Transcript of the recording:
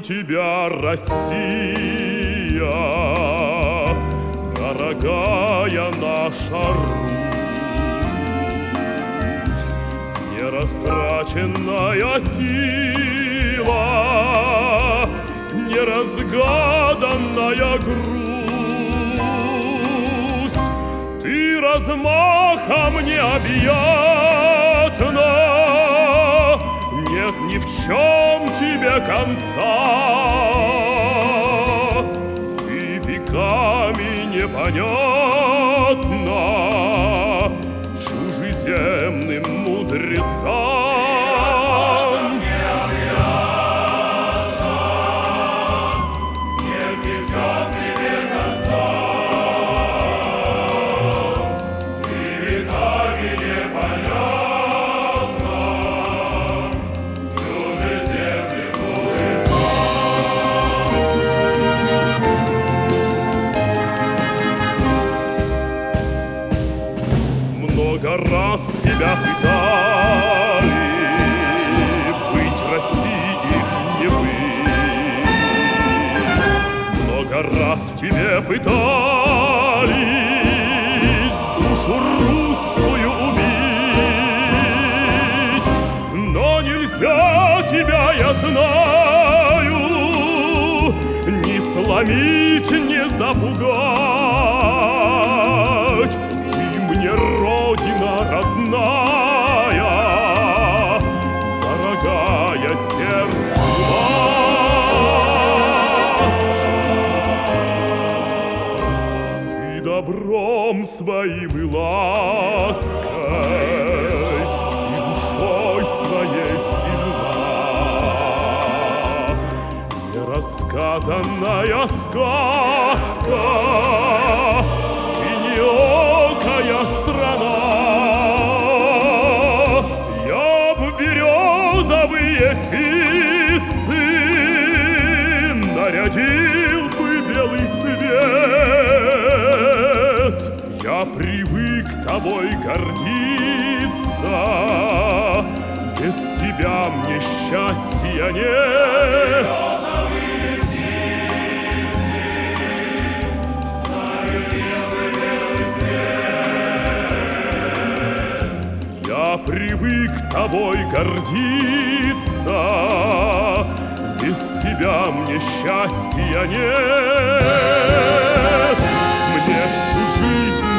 тебя, Россия, дорогая наша Русь, нерастраченная сила, неразгаданная грусть. Ты размахом необъятна, нет ни в чем тебе конца. Ты веками непонятна чужеземным мудрецам. Много раз тебя пытали быть Россией, не быть. Много раз в тебе пытались душу русскую убить, но нельзя тебя, я знаю, ни сломить, ни запугать. Родина родная, дорогая сердцу вам. Ты добром своим и лаской, и душой своей сильна. Нерассказанная сказка, синеокая страна. Я б березовые ситцы нарядил бы белый свет. Я привык тобой гордиться, без тебя мне счастья нет. Я привык тобой гордиться, без тебя мне счастья нет. Мне всю жизнь